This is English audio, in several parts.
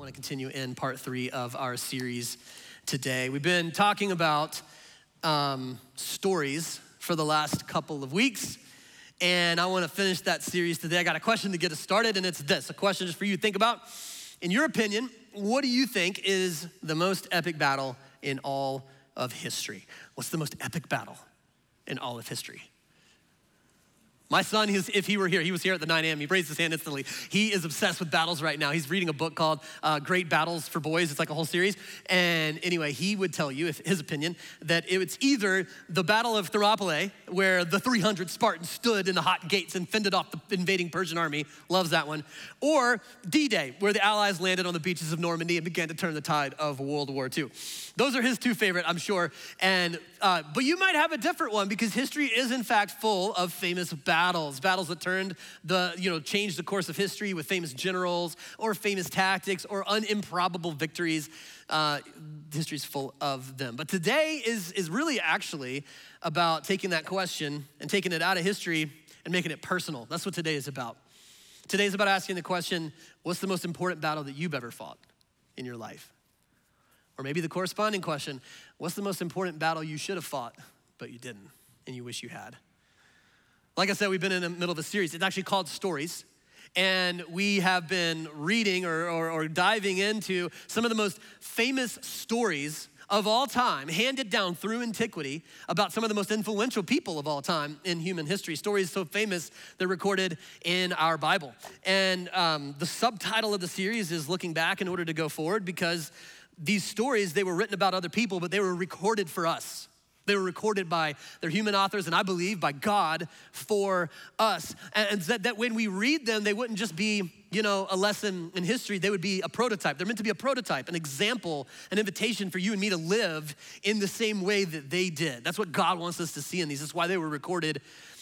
want to continue in part 3 of our series today. We've been talking about stories for the last couple of weeks, and I want to finish that series today. I got a question to get us started, and it's this, a question just for you to think about. In your opinion, what do you think is the most epic battle in all of history? What's the most epic battle in all of history? My son, if he were here, he was here at the 9 a.m., he raised his hand instantly. He is obsessed with battles right now. He's reading a book called Great Battles for Boys. It's like a whole series. And anyway, he would tell you, if his opinion, that it's either the Battle of Thermopylae, where the 300 Spartans stood in the hot gates and fended off the invading Persian army, loves that one, or D-Day, where the Allies landed on the beaches of Normandy and began to turn the tide of World War II. Those are his two favorite, I'm sure. And but you might have a different one, because history is in fact full of famous battles that turned changed the course of history with famous generals or famous tactics or unimprobable victories. History's full of them. But today is really actually about taking that question and taking it out of history and making it personal. That's what today is about. Today is about asking the question, what's the most important battle that you've ever fought in your life? Or maybe the corresponding question, what's the most important battle you should have fought, but you didn't, and you wish you had? Like I said, we've been in the middle of a series. It's actually called Stories. And we have been reading or diving into some of the most famous stories of all time, handed down through antiquity, about some of the most influential people of all time in human history. Stories so famous, they're recorded in our Bible. And the subtitle of the series is Looking Back in Order to Go Forward, because these stories, they were written about other people, but they were recorded for us. They were recorded by their human authors, and I believe by God for us. And that when we read them, they wouldn't just be, a lesson in history. They would be a prototype. They're meant to be a prototype, an example, an invitation for you and me to live in the same way that they did. That's what God wants us to see in these. That's why they were recorded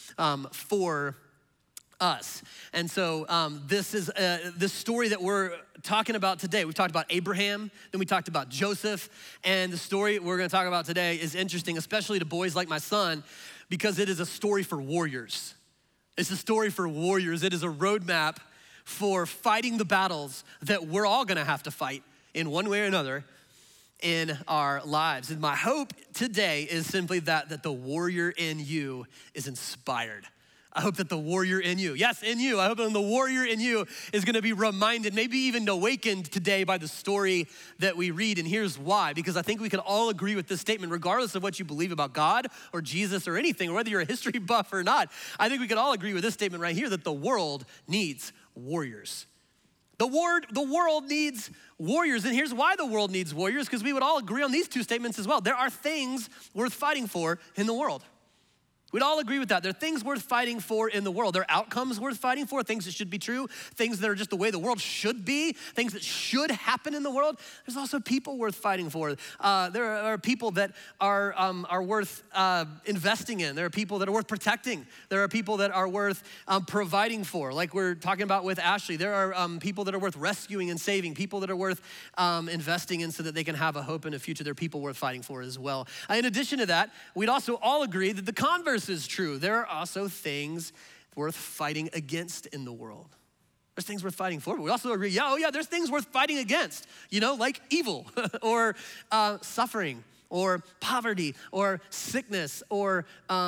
for us. And so this is this story that we're talking about today. We've talked about Abraham, then we talked about Joseph, and the story we're gonna talk about today is interesting, especially to boys like my son, because it is a story for warriors. It's a story for warriors. It is a roadmap for fighting the battles that we're all gonna have to fight in one way or another in our lives. And my hope today is simply that the warrior in you is inspired. I hope that the warrior in you, yes, in you, I hope that the warrior in you is gonna be reminded, maybe even awakened today by the story that we read. And here's why, because I think we can all agree with this statement, regardless of what you believe about God or Jesus or anything, or whether you're a history buff or not. I think we can all agree with this statement right here, that the world needs warriors. The world needs warriors, and here's why the world needs warriors, because we would all agree on these two statements as well. There are things worth fighting for in the world. We'd all agree with that. There are things worth fighting for in the world. There are outcomes worth fighting for, things that should be true, things that are just the way the world should be, things that should happen in the world. There's also people worth fighting for. There are people that are worth investing in. There are people that are worth protecting. There are people that are worth providing for, like we're talking about with Ashley. There are people that are worth rescuing and saving, people that are worth investing in so that they can have a hope in a future. There are people worth fighting for as well. In addition to that, we'd also all agree that the converse is true. There are also things worth fighting against in the world. There's things worth fighting for, but we also agree, there's things worth fighting against, like evil or suffering or poverty or sickness or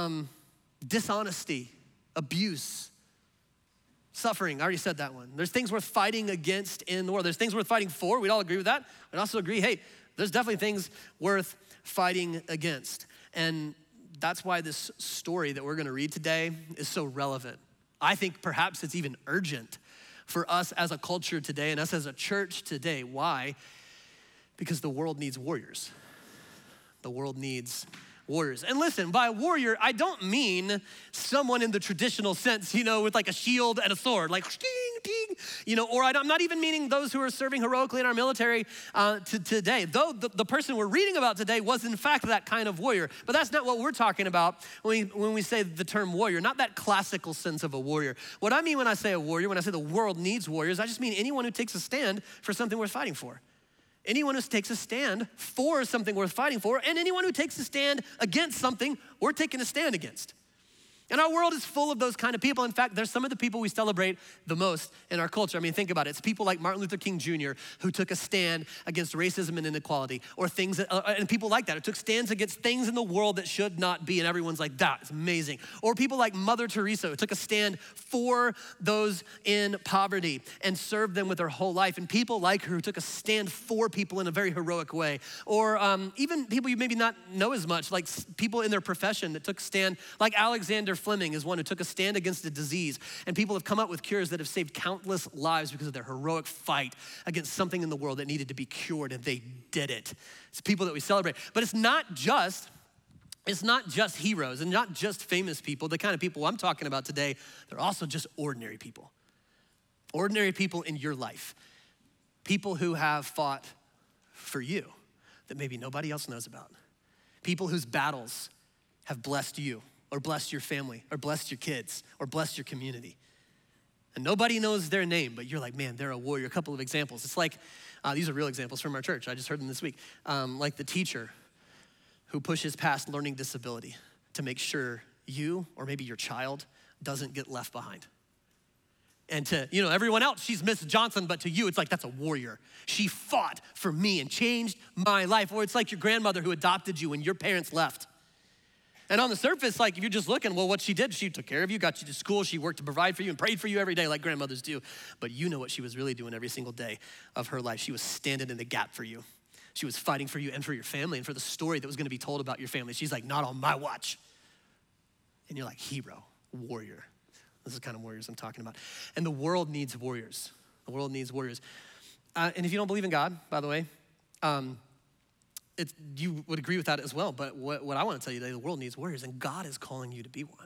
dishonesty, abuse, suffering. I already said that one. There's things worth fighting against in the world. There's things worth fighting for. We'd all agree with that. We'd also agree, hey, there's definitely things worth fighting against. And that's why this story that we're gonna read today is so relevant. I think perhaps it's even urgent for us as a culture today and us as a church today. Why? Because the world needs warriors. The world needs warriors. And listen, by warrior, I don't mean someone in the traditional sense, with like a shield and a sword, like ding, ding, or I'm not even meaning those who are serving heroically in our military today. Though the person we're reading about today was in fact that kind of warrior, but that's not what we're talking about when we say the term warrior, not that classical sense of a warrior. What I mean when I say a warrior, when I say the world needs warriors, I just mean anyone who takes a stand for something worth fighting for. Anyone who takes a stand for something worth fighting for, and anyone who takes a stand against something we're taking a stand against. And our world is full of those kind of people. In fact, there's some of the people we celebrate the most in our culture. I mean, think about it. It's people like Martin Luther King Jr. who took a stand against racism and inequality, or things that, and people like that who took stands against things in the world that should not be, and everyone's like, that's amazing. Or people like Mother Teresa who took a stand for those in poverty and served them with their whole life. And people like her who took a stand for people in a very heroic way. Or even people you maybe not know as much, like people in their profession that took a stand, like Alexander Fleming is one who took a stand against a disease, and people have come up with cures that have saved countless lives because of their heroic fight against something in the world that needed to be cured, and they did it. It's people that we celebrate. But it's not just heroes and not just famous people. The kind of people I'm talking about today, they're also just ordinary people. Ordinary people in your life. People who have fought for you that maybe nobody else knows about. People whose battles have blessed you, or blessed your family, or blessed your kids, or blessed your community. And nobody knows their name, but you're like, man, they're a warrior. A couple of examples. It's like, these are real examples from our church. I just heard them this week. Like the teacher who pushes past learning disability to make sure you, or maybe your child, doesn't get left behind. And to, everyone else, she's Miss Johnson, but to you, it's like, that's a warrior. She fought for me and changed my life. Or it's like your grandmother who adopted you when your parents left. And on the surface, like, if you're just looking, well, what she did, she took care of you, got you to school, she worked to provide for you and prayed for you every day like grandmothers do. But you know what she was really doing every single day of her life. She was standing in the gap for you. She was fighting for you and for your family and for the story that was gonna be told about your family. She's like, not on my watch. And you're like, hero, warrior. This is the kind of warriors I'm talking about. And the world needs warriors. The world needs warriors. And if you don't believe in God, by the way, you would agree with that as well. But what I want to tell you today, the world needs warriors, and God is calling you to be one.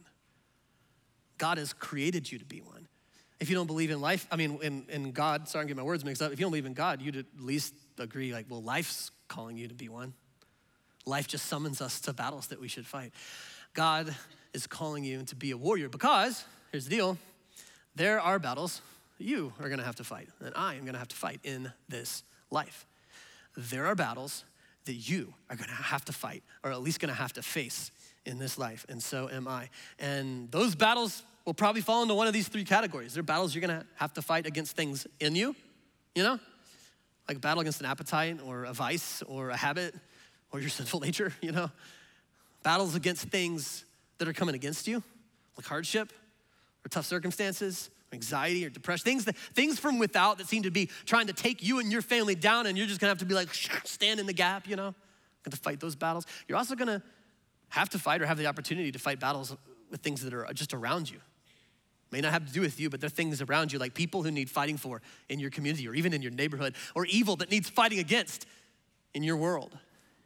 God has created you to be one. If you don't believe in life, in God, sorry I'm getting my words mixed up. If you don't believe in God, you'd at least agree, like, well, life's calling you to be one. Life just summons us to battles that we should fight. God is calling you to be a warrior because, here's the deal, there are battles that you are gonna have to fight, and I am gonna have to fight in this life. There are battles that you are gonna have to fight, or at least gonna have to face in this life, and so am I. And those battles will probably fall into one of these three categories. They're battles you're gonna have to fight against things in you, like a battle against an appetite, or a vice, or a habit, or your sinful nature, Battles against things that are coming against you, like hardship, or tough circumstances, or anxiety, or depression, things from without that seem to be trying to take you and your family down, and you're just gonna have to be like, stand in the gap, Gonna fight those battles. You're also gonna have to fight, or have the opportunity to fight battles with things that are just around you. May not have to do with you, but they're things around you, like people who need fighting for in your community, or even in your neighborhood, or evil that needs fighting against in your world.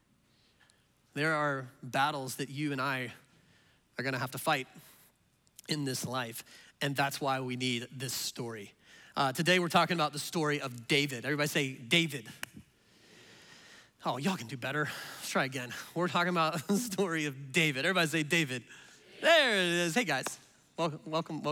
There are battles that you and I are gonna have to fight in this life, and that's why we need this story. Today we're talking about the story of David. Everybody say David. Oh, y'all can do better. Let's try again. We're talking about the story of David. Everybody say David. There it is. Hey guys, welcome.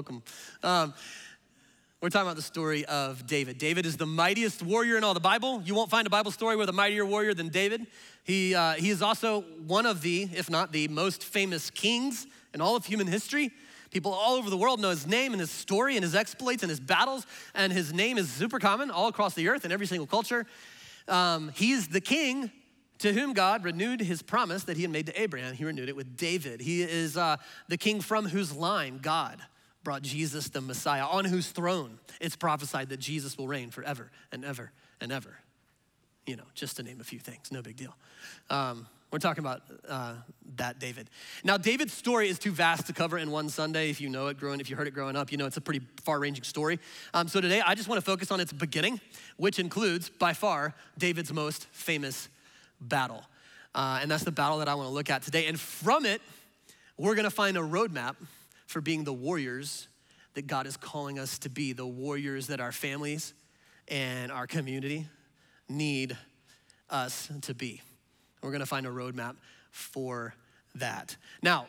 We're talking about the story of David. David is the mightiest warrior in all the Bible. You won't find a Bible story with a mightier warrior than David. He is also one of the, if not the most famous kings in all of human history. People all over the world know his name and his story and his exploits and his battles, and his name is super common all across the earth in every single culture. He's the king to whom God renewed his promise that he had made to Abraham. He renewed it with David. He is the king from whose line God brought Jesus the Messiah, on whose throne it's prophesied that Jesus will reign forever and ever and ever. Just to name a few things, no big deal. We're talking about that David. Now, David's story is too vast to cover in one Sunday. If you know it if you heard it growing up, it's a pretty far-ranging story. So today, I just want to focus on its beginning, which includes, by far, David's most famous battle. And that's the battle that I want to look at today. And from it, we're going to find a roadmap for being the warriors that God is calling us to be, the warriors that our families and our community need us to be. We're gonna find a roadmap for that. Now,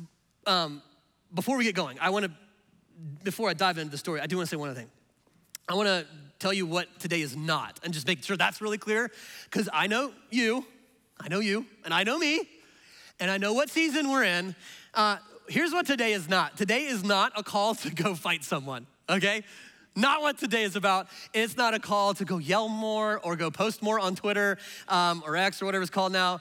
before we get going, before I dive into the story, I do wanna say one other thing. I wanna tell you what today is not, and just make sure that's really clear, because I know you, and I know me, and I know what season we're in. here's what today is not. Today is not a call to go fight someone, okay? Not what today is about. It's not a call to go yell more or go post more on Twitter or X or whatever it's called now,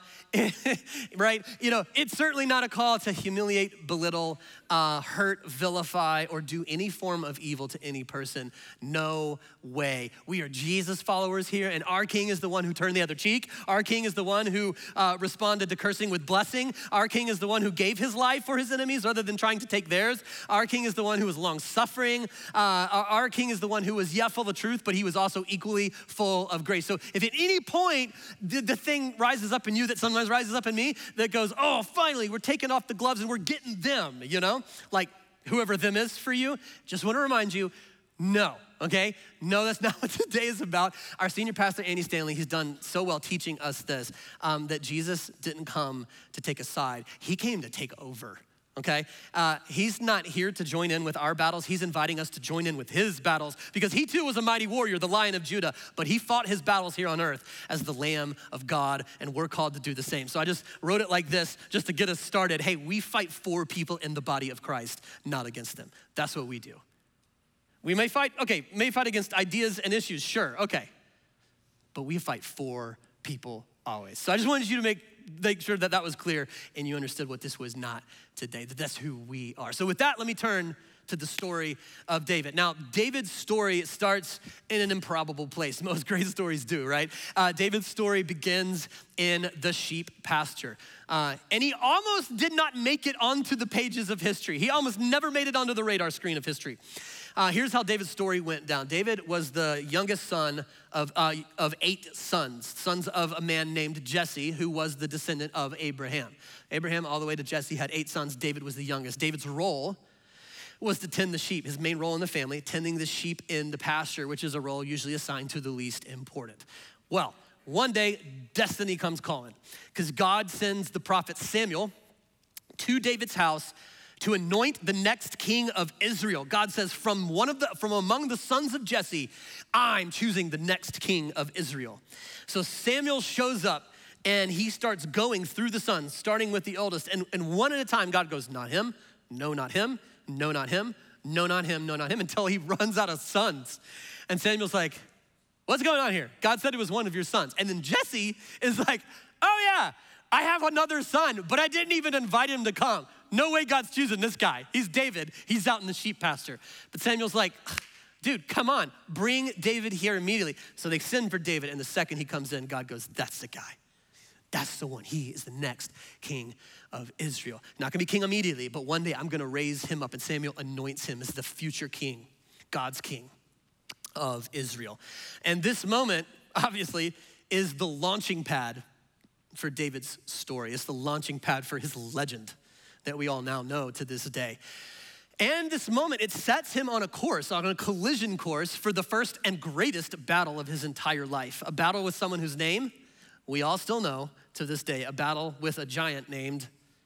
right? It's certainly not a call to humiliate, belittle, hurt, vilify, or do any form of evil to any person. No way. We are Jesus followers here, and our King is the one who turned the other cheek. Our King is the one who responded to cursing with blessing. Our King is the one who gave his life for his enemies rather than trying to take theirs. Our King is the one who was long-suffering. Our King is the one who was, full of truth, but he was also equally full of grace. So if at any point the thing rises up in you that sometimes rises up in me that goes, oh, finally, we're taking off the gloves and we're getting them, like whoever them is for you, just want to remind you, no, okay? No, that's not what today is about. Our senior pastor, Andy Stanley, he's done so well teaching us this, that Jesus didn't come to take a side. He came to take over. Okay? He's not here to join in with our battles. He's inviting us to join in with his battles because he too was a mighty warrior, the Lion of Judah, but he fought his battles here on earth as the Lamb of God, and we're called to do the same. So I just wrote it like this just to get us started. Hey, we fight for people in the body of Christ, not against them. That's what we do. We may fight against ideas and issues, sure, okay. But we fight for people always. So I just wanted you to make sure that was clear and you understood what this was not today, that that's who we are. So with that, let me turn to the story of David. Now, David's story starts in an improbable place. Most great stories do, right? David's story begins in the sheep pasture. And he almost did not make it onto the pages of history. He almost never made it onto the radar screen of history. Here's how David's story went down. David was the youngest son of 8 sons of a man named Jesse, who was the descendant of Abraham. Abraham, all the way to Jesse, had 8 sons. David was the youngest. David's role was to tend the sheep, his main role in the family, tending the sheep in the pasture, which is a role usually assigned to the least important. Well, one day, destiny comes calling because God sends the prophet Samuel to David's house to anoint the next king of Israel. God says, from among the sons of Jesse, I'm choosing the next king of Israel. So Samuel shows up and he starts going through the sons, starting with the oldest. And one at a time, God goes, not him, no, not him, no, not him, no, not him, no, not him, until he runs out of sons. And Samuel's like, what's going on here? God said it was one of your sons. And then Jesse is like, oh yeah, I have another son, but I didn't even invite him to come. No way God's choosing this guy. He's David. He's out in the sheep pasture. But Samuel's like, dude, come on, bring David here immediately. So they send for David, and the second he comes in, God goes, that's the guy. That's the one. He is the next king of Israel. Not gonna be king immediately, but one day I'm gonna raise him up, and Samuel anoints him as the future king, God's king of Israel. And this moment, obviously, is the launching pad for David's story. It's the launching pad for his legend that we all now know to this day. And this moment, it sets him on a collision course for the first and greatest battle of his entire life. A battle with someone whose name we all still know to this day, a battle with a giant named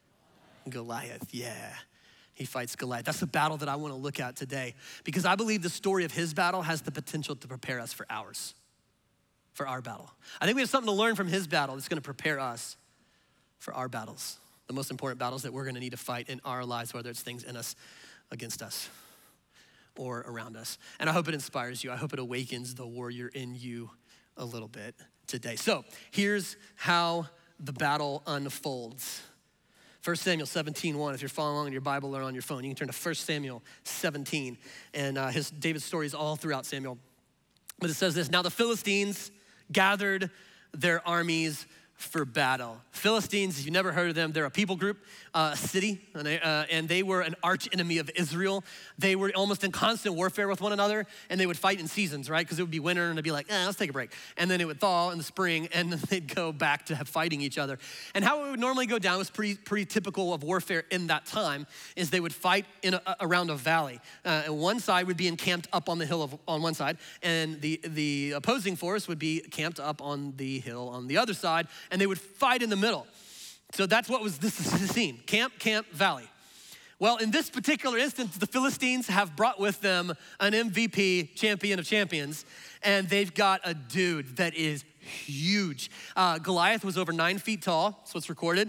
Goliath. Yeah, he fights Goliath. That's the battle that I want to look at today because I believe the story of his battle has the potential to prepare us for ours, for our battle. I think we have something to learn from his battle that's going to prepare us for our battles, the most important battles that we're going to need to fight in our lives, whether it's things in us, against us, or around us. And I hope it inspires you. I hope it awakens the warrior in you a little bit today. So here's how the battle unfolds. 1 Samuel 17:1, if you're following along in your Bible or on your phone, you can turn to 1 Samuel 17. And David's story is all throughout Samuel. But it says this, now the Philistines gathered their armies for battle. Philistines, if you've never heard of them, they're a people group, a city, and they were an arch enemy of Israel. They were almost in constant warfare with one another, and they would fight in seasons, right? Because it would be winter, and it'd be like, let's take a break. And then it would thaw in the spring, and then they'd go back to fighting each other. And how it would normally go down was pretty typical of warfare in that time, is they would fight around a valley. And one side would be encamped up on the hill on one side, and the opposing force would be camped up on the hill on the other side, and they would fight in the middle. So that's what was this is the scene, camp, valley. Well, in this particular instance, the Philistines have brought with them an MVP, champion of champions, and they've got a dude that is huge. Goliath was over 9 feet tall, that's what's recorded.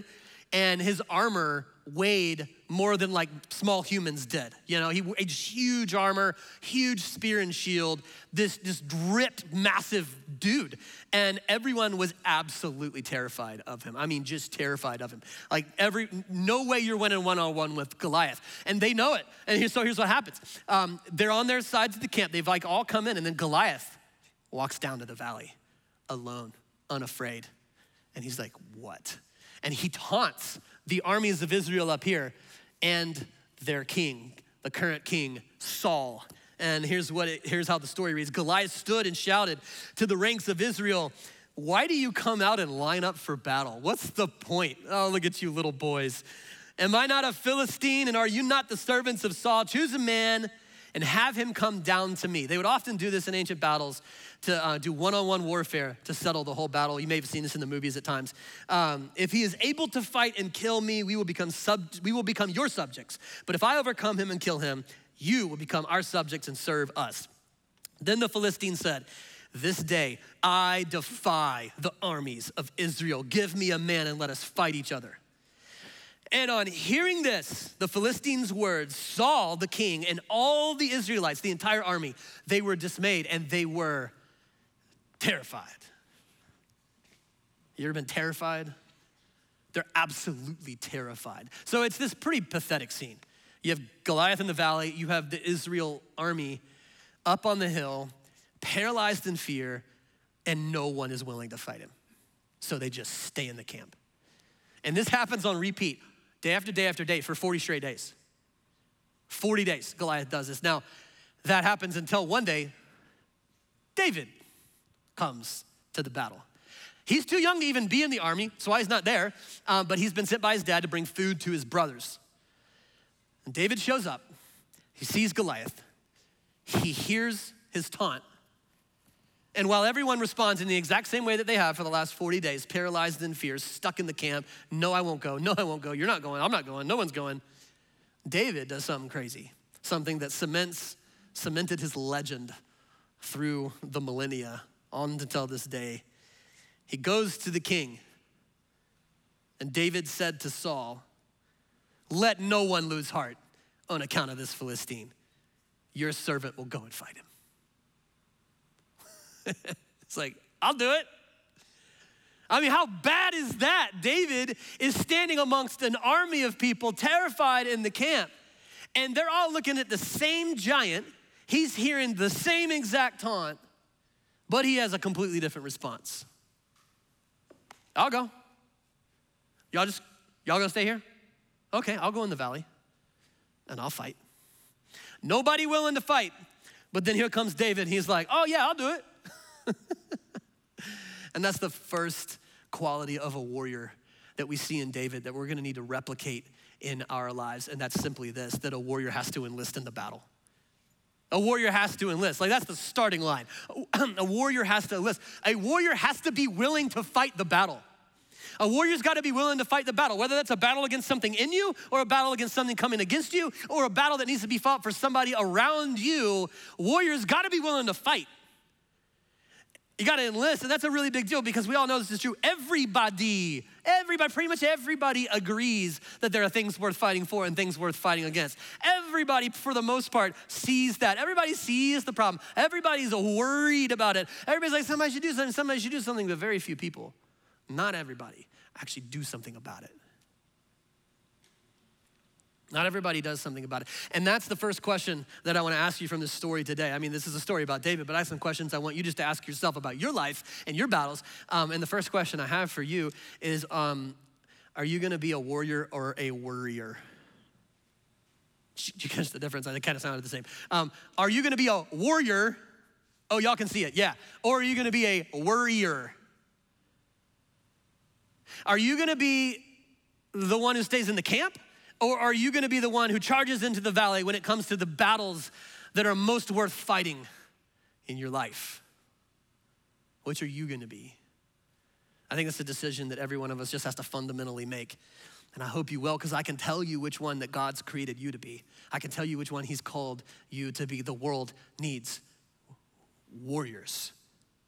and his armor weighed more than like small humans did. You know, he had huge armor, huge spear and shield, this ripped, massive dude. And everyone was absolutely terrified of him. I mean, just terrified of him. Like no way you're winning one-on-one with Goliath. And they know it. And so here's what happens. They're on their sides of the camp. They've like all come in, and then Goliath walks down to the valley alone, unafraid. And he's like, what? And he taunts the armies of Israel up here and their king, the current king, Saul. And here's how the story reads. Goliath stood and shouted to the ranks of Israel, why do you come out and line up for battle? What's the point? Oh, look at you little boys. Am I not a Philistine, and are you not the servants of Saul? Choose a man and have him come down to me. They would often do this in ancient battles to do one-on-one warfare to settle the whole battle. You may have seen this in the movies at times. If he is able to fight and kill me, we will become your subjects. But if I overcome him and kill him, you will become our subjects and serve us. Then the Philistines said, this day I defy the armies of Israel. Give me a man and let us fight each other. And on hearing this, the Philistines' words, Saul, the king, and all the Israelites, the entire army, they were dismayed and they were terrified. You ever been terrified? They're absolutely terrified. So it's this pretty pathetic scene. You have Goliath in the valley, you have the Israel army up on the hill, paralyzed in fear, and no one is willing to fight him. So they just stay in the camp. And this happens on repeat, day after day after day for 40 straight days. 40 days, Goliath does this. Now, that happens until one day, David comes to the battle. He's too young to even be in the army, that's why he's not there, but he's been sent by his dad to bring food to his brothers. And David shows up, he sees Goliath, he hears his taunt, and while everyone responds in the exact same way that they have for the last 40 days, paralyzed in fear, stuck in the camp, no, I won't go, no, I won't go, you're not going, I'm not going, no one's going, David does something crazy, something that cemented his legend through the millennia on until this day. He goes to the king, and David said to Saul, let no one lose heart on account of this Philistine. Your servant will go and fight him. It's like, I'll do it. I mean, how bad is that? David is standing amongst an army of people terrified in the camp, and they're all looking at the same giant. He's hearing the same exact taunt, but he has a completely different response. I'll go. Y'all gonna stay here? Okay, I'll go in the valley and I'll fight. Nobody willing to fight, but then here comes David. He's like, oh yeah, I'll do it. And that's the first quality of a warrior that we see in David that we're gonna need to replicate in our lives. And that's simply this, that a warrior has to enlist in the battle. A warrior has to enlist. Like, that's the starting line. A warrior has to enlist. A warrior has to be willing to fight the battle. A warrior's got to be willing to fight the battle, whether that's a battle against something in you or a battle against something coming against you or a battle that needs to be fought for somebody around you. Warriors got to be willing to fight. You got to enlist, and that's a really big deal because we all know this is true. Everybody, pretty much everybody agrees that there are things worth fighting for and things worth fighting against. Everybody, for the most part, sees that. Everybody sees the problem. Everybody's worried about it. Everybody's like, somebody should do something, but very few people, not everybody, actually do something about it. Not everybody does something about it. And that's the first question that I want to ask you from this story today. I mean, this is a story about David, but I have some questions I want you just to ask yourself about your life and your battles. And the first question I have for you is, are you going to be a warrior or a worrier? Did you catch the difference? It kind of sounded the same. Are you going to be a warrior? Oh, y'all can see it, yeah. Or are you going to be a worrier? Are you going to be the one who stays in the camp? Or are you gonna be the one who charges into the valley when it comes to the battles that are most worth fighting in your life? Which are you gonna be? I think that's a decision that every one of us just has to fundamentally make. And I hope you will, because I can tell you which one that God's created you to be. I can tell you which one he's called you to be. The world needs warriors.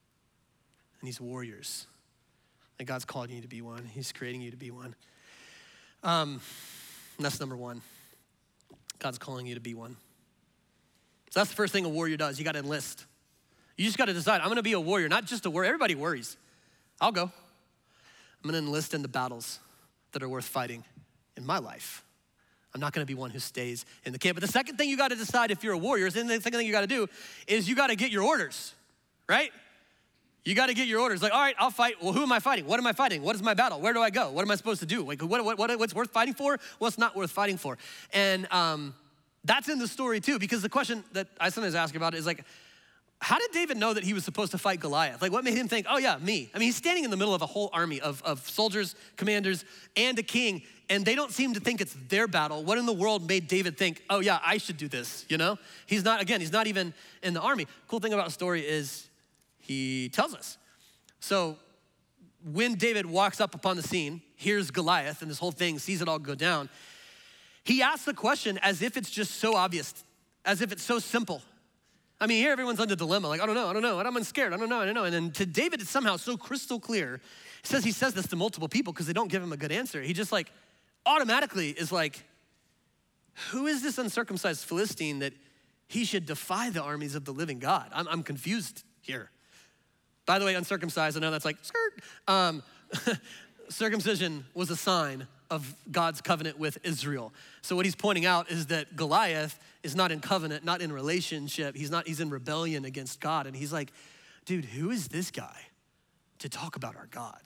And these warriors. And God's called you to be one. He's creating you to be one. And that's number one. God's calling you to be one. So that's the first thing a warrior does. You got to enlist. You just got to decide, I'm going to be a warrior, not just a warrior. Everybody worries. I'll go. I'm going to enlist in the battles that are worth fighting in my life. I'm not going to be one who stays in the camp. But the second thing you got to decide if you're a warrior, and the second thing you got to do is you got to get your orders, right? You got to get your orders. Like, all right, I'll fight. Well, who am I fighting? What am I fighting? What is my battle? Where do I go? What am I supposed to do? Like, what's worth fighting for? What's not worth fighting for? And that's in the story too, because the question that I sometimes ask about is like, how did David know that he was supposed to fight Goliath? Like, what made him think, oh yeah, me? I mean, he's standing in the middle of a whole army of soldiers, commanders, and a king, and they don't seem to think it's their battle. What in the world made David think, oh yeah, I should do this, you know? He's not even in the army. Cool thing about the story is he tells us. So when David walks up upon the scene, hears Goliath and this whole thing, sees it all go down, he asks the question as if it's just so obvious, as if it's so simple. I mean, here everyone's under dilemma, like, I don't know, I'm scared, I don't know. And then to David, it's somehow so crystal clear. He says this to multiple people because they don't give him a good answer. He just like automatically is like, who is this uncircumcised Philistine that he should defy the armies of the living God? I'm confused here. By the way, uncircumcised, I know that's like, skirt. Circumcision was a sign of God's covenant with Israel. So what he's pointing out is that Goliath is not in covenant, not in relationship. He's in rebellion against God. And he's like, dude, who is this guy to talk about our God?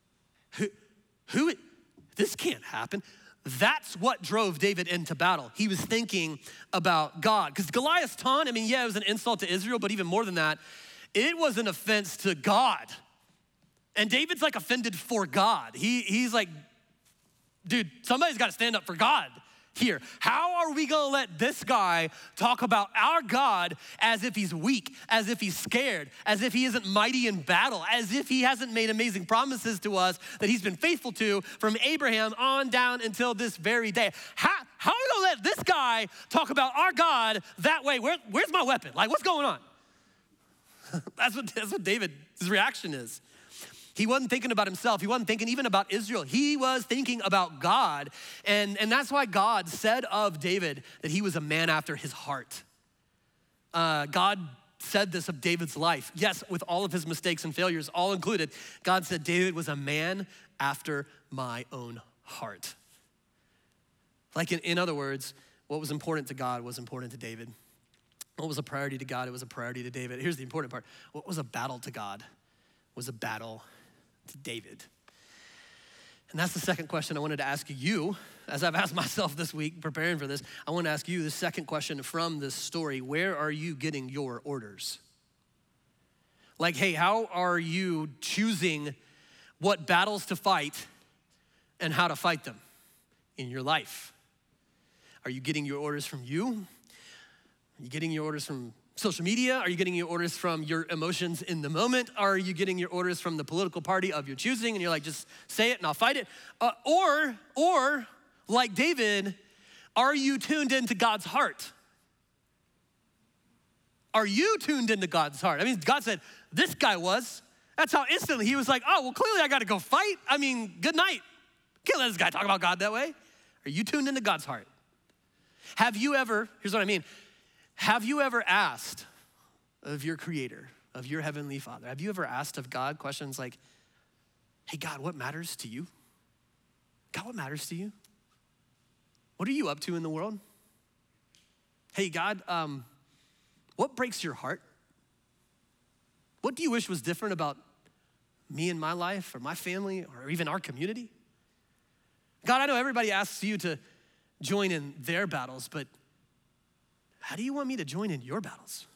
This can't happen. That's what drove David into battle. He was thinking about God. Because Goliath's taunt, I mean, yeah, it was an insult to Israel, but even more than that, it was an offense to God. And David's like offended for God. He's like, dude, somebody's got to stand up for God here. How are we gonna let this guy talk about our God as if he's weak, as if he's scared, as if he isn't mighty in battle, as if he hasn't made amazing promises to us that he's been faithful to from Abraham on down until this very day? How are we gonna let this guy talk about our God that way? Where's my weapon? Like, what's going on? That's what David's reaction is. He wasn't thinking about himself. He wasn't thinking even about Israel. He was thinking about God. And that's why God said of David that he was a man after his heart. God said this of David's life. Yes, with all of his mistakes and failures all included, God said David was a man after my own heart. Like in other words, what was important to God was important to David. What was a priority to God? It was a priority to David. Here's the important part. What was a battle to God was a battle to David. And that's the second question I wanted to ask you, as I've asked myself this week preparing for this. I want to ask you the second question from this story. Where are you getting your orders? Like, hey, how are you choosing what battles to fight and how to fight them in your life? Are you getting your orders from you? Are you getting your orders from social media? Are you getting your orders from your emotions in the moment? Are you getting your orders from the political party of your choosing and you're like, just say it and I'll fight it? Or like David, are you tuned into God's heart? Are you tuned into God's heart? I mean, God said, this guy was. That's how instantly he was like, oh, well, clearly I got to go fight. I mean, good night. Can't let this guy talk about God that way. Are you tuned into God's heart? Have you ever, here's what I mean. Have you ever asked of your creator, of your heavenly Father, have you ever asked of God questions like, hey, God, what matters to you? God, what matters to you? What are you up to in the world? Hey, God, what breaks your heart? What do you wish was different about me and my life or my family or even our community? God, I know everybody asks you to join in their battles, but how do you want me to join in your battles?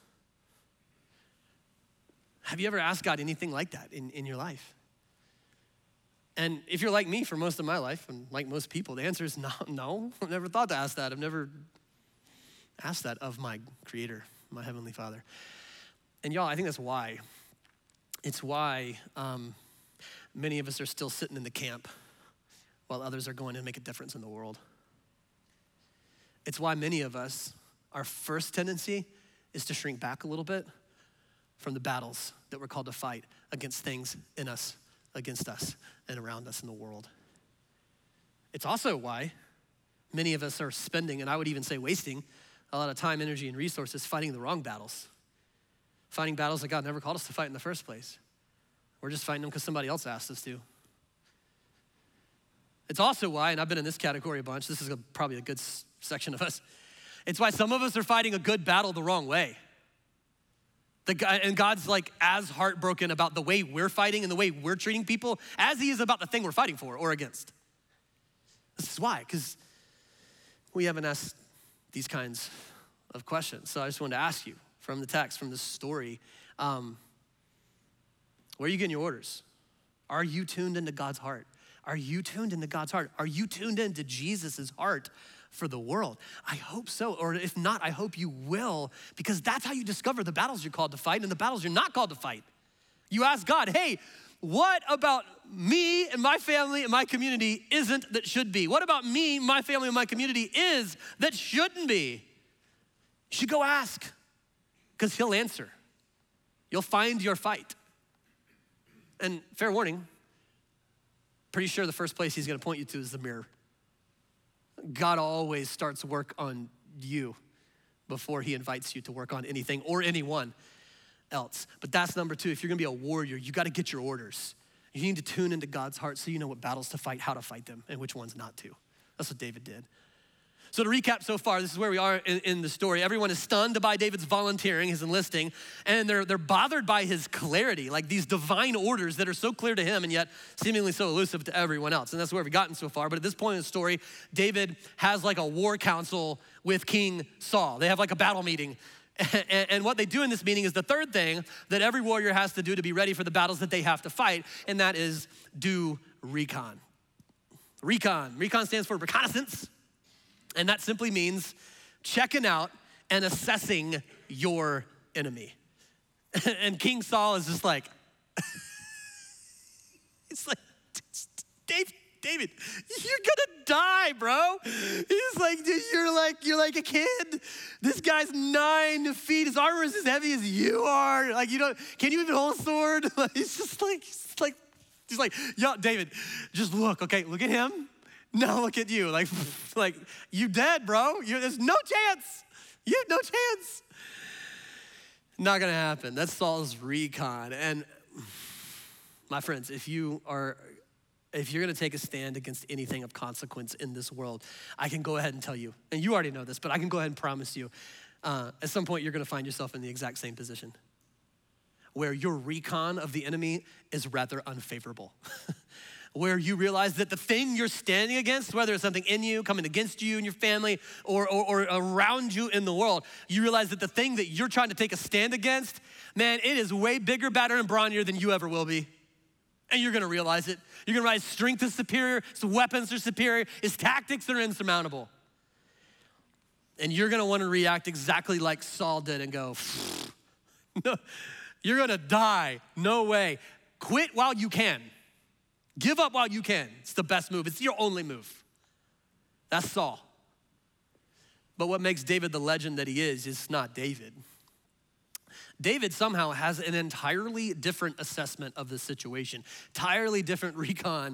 Have you ever asked God anything like that in your life? And if you're like me for most of my life, and like most people, the answer is no. I've never thought to ask that. I've never asked that of my Creator, my Heavenly Father. And y'all, I think that's why. It's why many of us are still sitting in the camp while others are going to make a difference in the world. It's why many of us, our first tendency is to shrink back a little bit from the battles that we're called to fight against things in us, against us, and around us in the world. It's also why many of us are spending, and I would even say wasting, a lot of time, energy, and resources fighting the wrong battles. Fighting battles that God never called us to fight in the first place. We're just fighting them because somebody else asked us to. It's also why, and I've been in this category a bunch, this is probably a good section of us. It's why some of us are fighting a good battle the wrong way. And God's like as heartbroken about the way we're fighting and the way we're treating people as he is about the thing we're fighting for or against. This is why, because we haven't asked these kinds of questions. So I just wanted to ask you from the text, from this story, where are you getting your orders? Are you tuned into God's heart? Are you tuned into God's heart? Are you tuned into Jesus's heart for the world? I hope so, or if not, I hope you will, because that's how you discover the battles you're called to fight and the battles you're not called to fight. You ask God, hey, what about me and my family and my community isn't that should be? What about me, my family, and my community is that shouldn't be? You should go ask, because he'll answer. You'll find your fight. And fair warning, pretty sure the first place he's gonna point you to is the mirror. God always starts work on you before he invites you to work on anything or anyone else. But that's number two. If you're gonna be a warrior, you gotta get your orders. You need to tune into God's heart so you know what battles to fight, how to fight them, and which ones not to. That's what David did. So to recap so far, this is where we are in the story. Everyone is stunned by David's volunteering, his enlisting, and they're bothered by his clarity, like these divine orders that are so clear to him and yet seemingly so elusive to everyone else. And that's where we've gotten so far. But at this point in the story, David has like a war council with King Saul. They have like a battle meeting. And what they do in this meeting is the third thing that every warrior has to do to be ready for the battles that they have to fight, and that is do recon. Recon stands for reconnaissance. And that simply means checking out and assessing your enemy. And King Saul is just like, it's like, David, you're gonna die, bro. He's like, dude, you're like a kid. This guy's 9 feet. His armor is as heavy as you are. Like, can you even hold a sword? He's like, yo, David, just look, okay, look at him. Now look at you, like you dead, bro. There's no chance. You have no chance. Not gonna happen. That's Saul's recon. And my friends, if you're gonna take a stand against anything of consequence in this world, I can go ahead and tell you, and you already know this, but I can go ahead and promise you, at some point you're gonna find yourself in the exact same position where your recon of the enemy is rather unfavorable. Where you realize that the thing you're standing against, whether it's something in you, coming against you and your family, or around you in the world, you realize that the thing that you're trying to take a stand against, man, it is way bigger, badder, and brawnier than you ever will be. And you're gonna realize it. You're gonna realize strength is superior, his weapons are superior, his tactics are insurmountable. And you're gonna wanna react exactly like Saul did and go, no, you're gonna die, no way. Quit while you can. Give up while you can. It's the best move. It's your only move. That's Saul. But what makes David the legend that he is not David. David somehow has an entirely different assessment of the situation, entirely different recon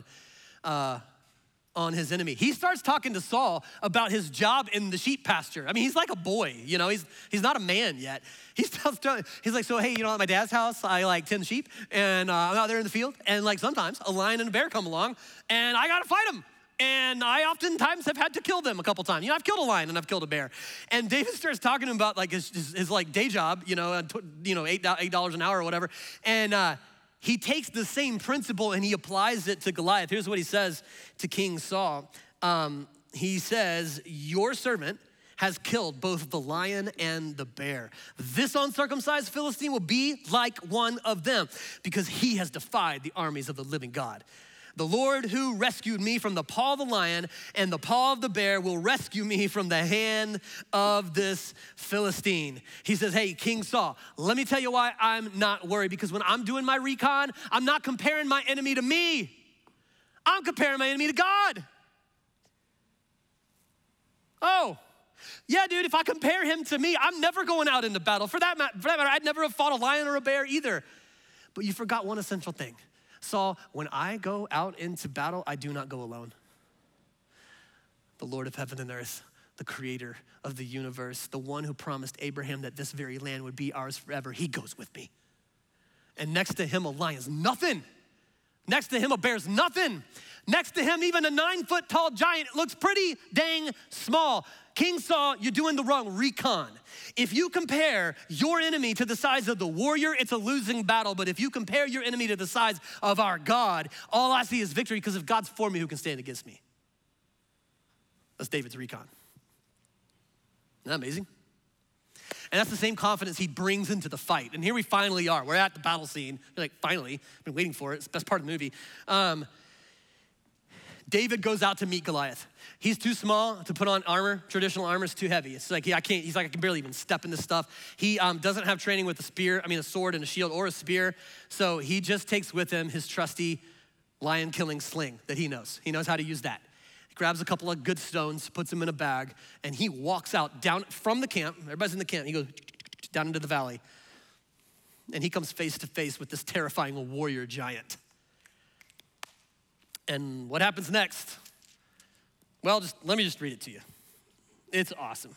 on his enemy. He starts talking to Saul about his job in the sheep pasture. I mean, he's like a boy, he's not a man yet. He's like, so hey, at my dad's house, I like tend sheep, and I'm out there in the field, and like sometimes a lion and a bear come along, and I gotta fight them. And I oftentimes have had to kill them a couple times. I've killed a lion and I've killed a bear. And David starts talking about like his like day job, $8 an hour or whatever. And he takes the same principle and he applies it to Goliath. Here's what he says to King Saul. He says, your servant has killed both the lion and the bear. This uncircumcised Philistine will be like one of them because he has defied the armies of the living God. The Lord who rescued me from the paw of the lion and the paw of the bear will rescue me from the hand of this Philistine. He says, hey, King Saul, let me tell you why I'm not worried, because when I'm doing my recon, I'm not comparing my enemy to me. I'm comparing my enemy to God. Oh, yeah, dude, if I compare him to me, I'm never going out into battle. For that matter, I'd never have fought a lion or a bear either. But you forgot one essential thing. Saul, when I go out into battle, I do not go alone. the Lord of heaven and earth, the creator of the universe, the one who promised Abraham that this very land would be ours forever, he goes with me. And next to him, a lion's nothing. Next to him, a bear's nothing. Next to him, even a 9-foot tall giant looks pretty dang small. King Saul, you're doing the wrong recon. If you compare your enemy to the size of the warrior, it's a losing battle. But if you compare your enemy to the size of our God, all I see is victory, because if God's for me, who can stand against me? That's David's recon. Isn't that amazing? And that's the same confidence he brings into the fight. And here we finally are. We're at the battle scene. You're like, finally, I've been waiting for it. It's the best part of the movie. David goes out to meet Goliath. He's too small to put on armor. Traditional armor is too heavy. It's like, I can't, he's like, I can barely even step in this stuff. He doesn't have training with a sword and a shield or a spear. So he just takes with him his trusty lion-killing sling that he knows. He knows how to use that. He grabs a couple of good stones, puts them in a bag, and he walks out down from the camp. Everybody's in the camp. He goes down into the valley. And he comes face to face with this terrifying warrior giant. And what happens next? Well, let me just read it to you. It's awesome.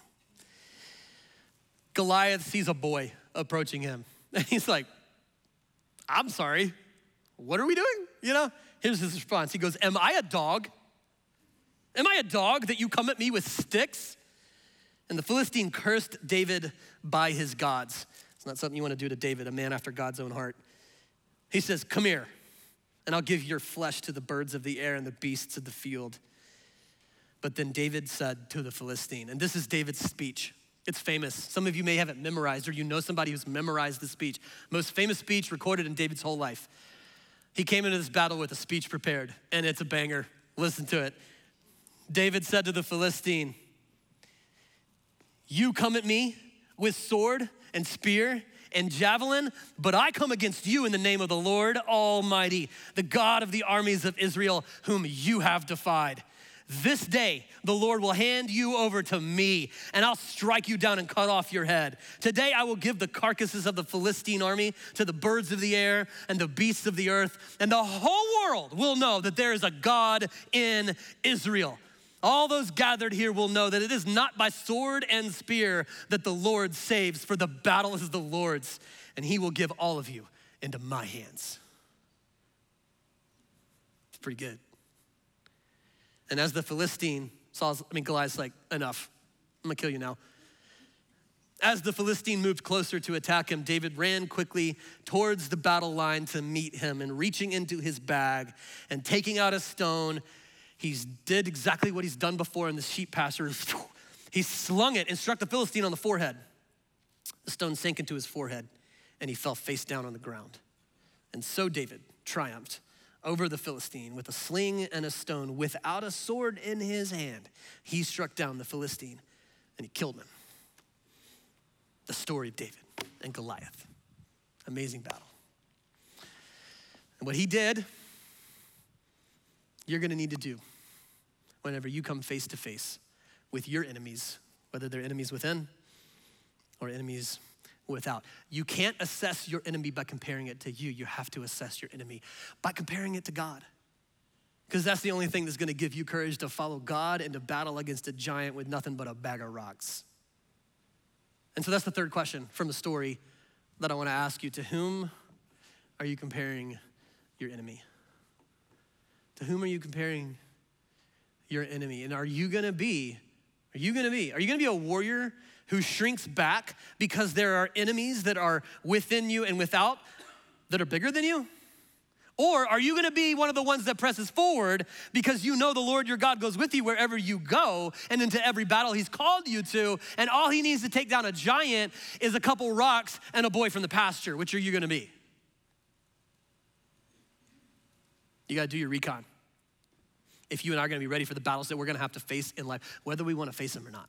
Goliath sees a boy approaching him. And he's like, I'm sorry, what are we doing? You know, here's his response. He goes, am I a dog? Am I a dog that you come at me with sticks? And the Philistine cursed David by his gods. It's not something you want to do to David, a man after God's own heart. He says, come here, and I'll give your flesh to the birds of the air and the beasts of the field. But then David said to the Philistine, and this is David's speech. It's famous. Some of you may have it memorized, or you know somebody who's memorized the speech. Most famous speech recorded in David's whole life. He came into this battle with a speech prepared, and it's a banger. Listen to it. David said to the Philistine, you come at me with sword and spear and javelin, but I come against you in the name of the Lord Almighty, the God of the armies of Israel, whom you have defied. This day, the Lord will hand you over to me, and I'll strike you down and cut off your head. Today, I will give the carcasses of the Philistine army to the birds of the air and the beasts of the earth, and the whole world will know that there is a God in Israel. All those gathered here will know that it is not by sword and spear that the Lord saves, for the battle is the Lord's, and he will give all of you into my hands. It's pretty good. And as the Goliath's like, enough, I'm gonna kill you now. As the Philistine moved closer to attack him, David ran quickly towards the battle line to meet him, and reaching into his bag and taking out a stone, he did exactly what he's done before in the sheep pasture. He slung it and struck the Philistine on the forehead. The stone sank into his forehead, and he fell face down on the ground. And so David triumphed over the Philistine with a sling and a stone, without a sword in his hand. He struck down the Philistine, and he killed him. The story of David and Goliath. Amazing battle. And what he did, you're gonna need to do whenever you come face to face with your enemies, whether they're enemies within or enemies without. You can't assess your enemy by comparing it to you. You have to assess your enemy by comparing it to God. Because that's the only thing that's gonna give you courage to follow God and to battle against a giant with nothing but a bag of rocks. And so that's the third question from the story that I wanna ask you. To whom are you comparing your enemy? To whom are you comparing your enemy? And are you gonna be a warrior who shrinks back because there are enemies that are within you and without that are bigger than you? Or are you gonna be one of the ones that presses forward because you know the Lord your God goes with you wherever you go and into every battle he's called you to, and all he needs to take down a giant is a couple rocks and a boy from the pasture? Which are you gonna be? You gotta do your recon if you and I are gonna be ready for the battles that we're gonna have to face in life, whether we wanna face them or not.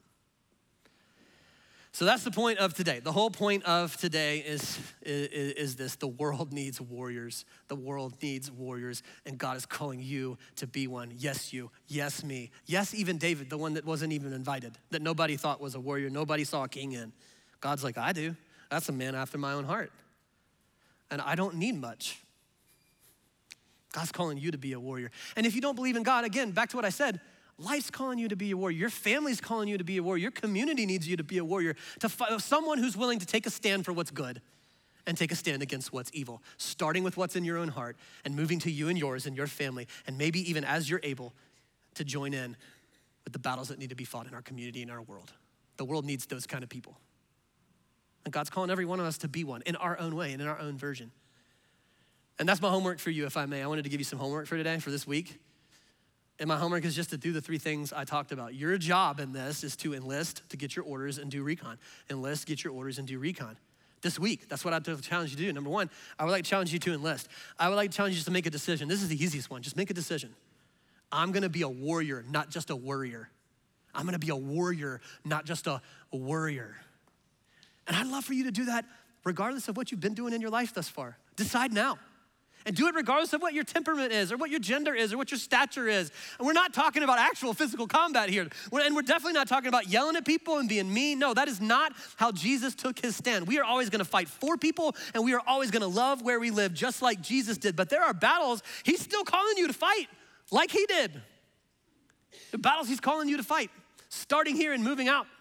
So that's the point of today. The whole point of today is this: the world needs warriors. The world needs warriors, and God is calling you to be one. Yes, you. Yes, me. Yes, even David, the one that wasn't even invited, that nobody thought was a warrior, nobody saw a king in. God's like, I do. That's a man after my own heart. And I don't need much. God's calling you to be a warrior. And if you don't believe in God, again, back to what I said, Life's calling you to be a warrior. Your family's calling you to be a warrior. Your community needs you to be a warrior, someone who's willing to take a stand for what's good and take a stand against what's evil, starting with what's in your own heart and moving to you and yours and your family, and maybe even as you're able to join in with the battles that need to be fought in our community and our world. The world needs those kind of people. And God's calling every one of us to be one in our own way and in our own version. And that's my homework for you, if I may. I wanted to give you some homework for today, for this week. And my homework is just to do the three things I talked about. Your job in this is to enlist, to get your orders and do recon. Enlist, get your orders and do recon. This week, that's what I'd challenge you to do. Number one, I would like to challenge you to enlist. I would like to challenge you to make a decision. This is the easiest one. Just make a decision. I'm gonna be a warrior, not just a worrier. I'm gonna be a warrior, not just a worrier. And I'd love for you to do that regardless of what you've been doing in your life thus far. Decide now. And do it regardless of what your temperament is or what your gender is or what your stature is. And we're not talking about actual physical combat here. And we're definitely not talking about yelling at people and being mean. No, that is not how Jesus took his stand. We are always gonna fight for people, and we are always gonna love where we live, just like Jesus did. But there are battles he's still calling you to fight, like he did. The battles he's calling you to fight, starting here and moving out.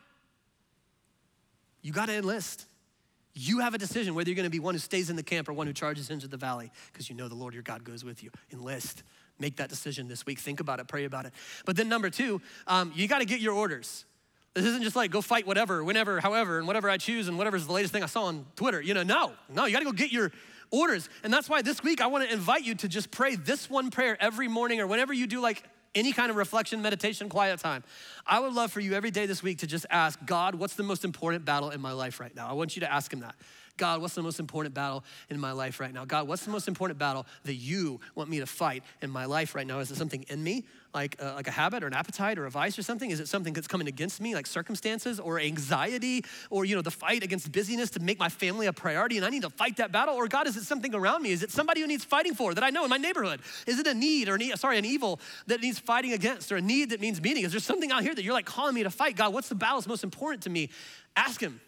You gotta enlist. You have a decision whether you're gonna be one who stays in the camp or one who charges into the valley, because you know the Lord your God goes with you. Enlist. Make that decision this week. Think about it, pray about it. But then number two, you gotta get your orders. This isn't just like go fight whatever, whenever, however, and whatever I choose and whatever's the latest thing I saw on Twitter. No, you gotta go get your orders. And that's why this week I wanna invite you to just pray this one prayer every morning or whenever you do like any kind of reflection, meditation, quiet time. I would love for you every day this week to just ask, God, what's the most important battle in my life right now? I want you to ask him that. God, what's the most important battle in my life right now? God, what's the most important battle that you want me to fight in my life right now? Is it something in me, like a habit or an appetite or a vice or something? Is it something that's coming against me, like circumstances or anxiety or, the fight against busyness to make my family a priority and I need to fight that battle? Or God, is it something around me? Is it somebody who needs fighting for that I know in my neighborhood? Is it a need or an evil that needs fighting against or a need that needs meeting? Is there something out here that you're like calling me to fight? God, what's the battle that's most important to me? Ask him.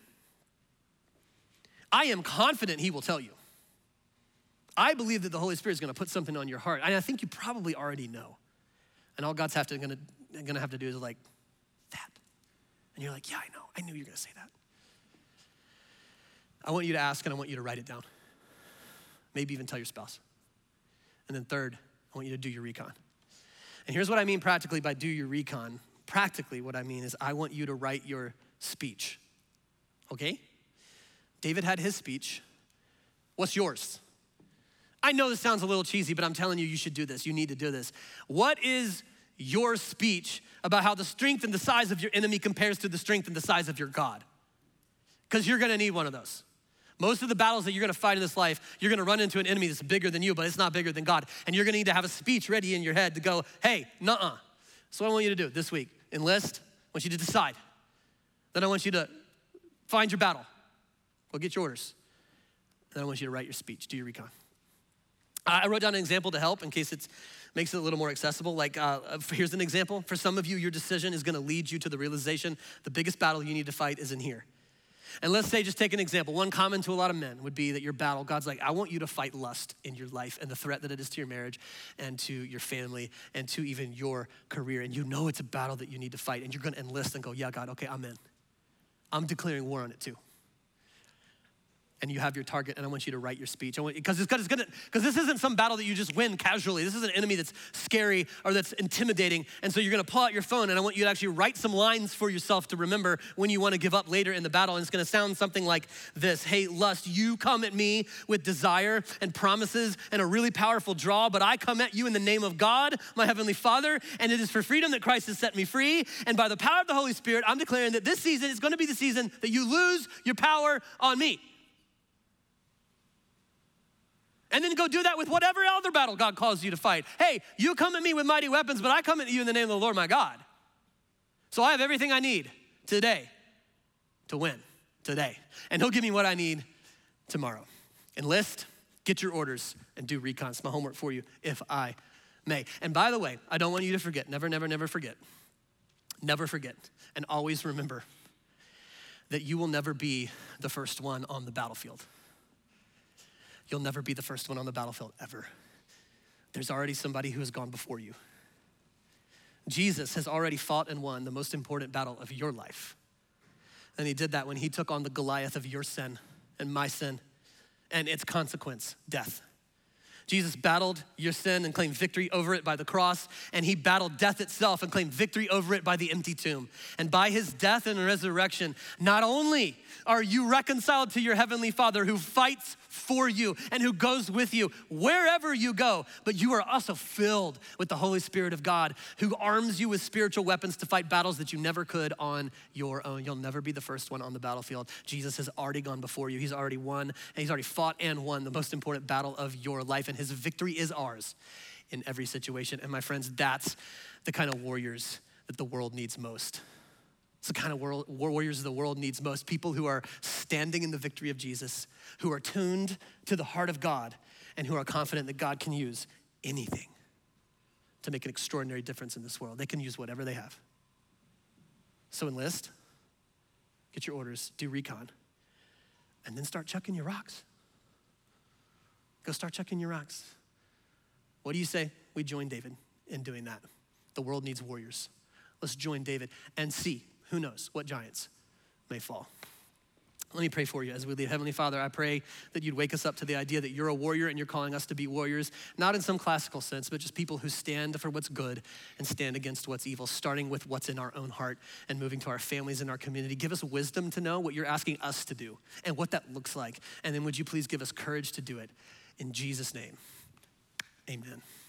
I am confident he will tell you. I believe that the Holy Spirit is gonna put something on your heart. And I think you probably already know. And all God's gonna have to do is like, that. And you're like, yeah, I know. I knew you were gonna say that. I want you to ask and I want you to write it down. Maybe even tell your spouse. And then third, I want you to do your recon. And here's what I mean practically by do your recon. Practically what I mean is I want you to write your speech, okay? David had his speech. What's yours? I know this sounds a little cheesy, but I'm telling you, you should do this. You need to do this. What is your speech about how the strength and the size of your enemy compares to the strength and the size of your God? Because you're gonna need one of those. Most of the battles that you're gonna fight in this life, you're gonna run into an enemy that's bigger than you, but it's not bigger than God. And you're gonna need to have a speech ready in your head to go, hey, nuh-uh. So what I want you to do this week, enlist, I want you to decide. Then I want you to find your battle. Go get your orders. And then I want you to write your speech, do your recon. I wrote down an example to help in case it makes it a little more accessible. Like, here's an example. For some of you, your decision is gonna lead you to the realization the biggest battle you need to fight is in here. And let's say, just take an example. One common to a lot of men would be that your battle, God's like, I want you to fight lust in your life and the threat that it is to your marriage and to your family and to even your career. And you know it's a battle that you need to fight and you're gonna enlist and go, yeah, God, okay, I'm in. I'm declaring war on it too. And you have your target, and I want you to write your speech. Because this isn't some battle that you just win casually. This is an enemy that's scary or that's intimidating. And so you're gonna pull out your phone, and I want you to actually write some lines for yourself to remember when you wanna give up later in the battle. And it's gonna sound something like this. Hey, lust, you come at me with desire and promises and a really powerful draw, but I come at you in the name of God, my heavenly Father, and it is for freedom that Christ has set me free. And by the power of the Holy Spirit, I'm declaring that this season is gonna be the season that you lose your power on me. And then go do that with whatever other battle God calls you to fight. Hey, you come at me with mighty weapons, but I come at you in the name of the Lord my God. So I have everything I need today to win today. And he'll give me what I need tomorrow. Enlist, get your orders, and do recon. It's my homework for you, if I may. And by the way, I don't want you to forget, never, never, never forget. Never forget, and always remember that you will never be the first one on the battlefield. You'll never be the first one on the battlefield, ever. There's already somebody who has gone before you. Jesus has already fought and won the most important battle of your life. And he did that when he took on the Goliath of your sin and my sin and its consequence, death. Jesus battled your sin and claimed victory over it by the cross, and he battled death itself and claimed victory over it by the empty tomb. And by his death and resurrection, not only are you reconciled to your heavenly Father who fights for you and who goes with you wherever you go, but you are also filled with the Holy Spirit of God who arms you with spiritual weapons to fight battles that you never could on your own. You'll never be the first one on the battlefield. Jesus has already gone before you. He's already won, and he's already fought and won the most important battle of your life, and his victory is ours in every situation. And my friends, that's the kind of warriors that the world needs most. It's the kind of warriors the world needs most, people who are standing in the victory of Jesus, who are tuned to the heart of God, and who are confident that God can use anything to make an extraordinary difference in this world. They can use whatever they have. So enlist, get your orders, do recon, and then start chucking your rocks. Go start chucking your rocks. What do you say? We join David in doing that. The world needs warriors. Let's join David and see, who knows, what giants may fall. Let me pray for you as we leave. Heavenly Father, I pray that you'd wake us up to the idea that you're a warrior and you're calling us to be warriors, not in some classical sense, but just people who stand for what's good and stand against what's evil, starting with what's in our own heart and moving to our families and our community. Give us wisdom to know what you're asking us to do and what that looks like. And then would you please give us courage to do it? In Jesus' name, amen.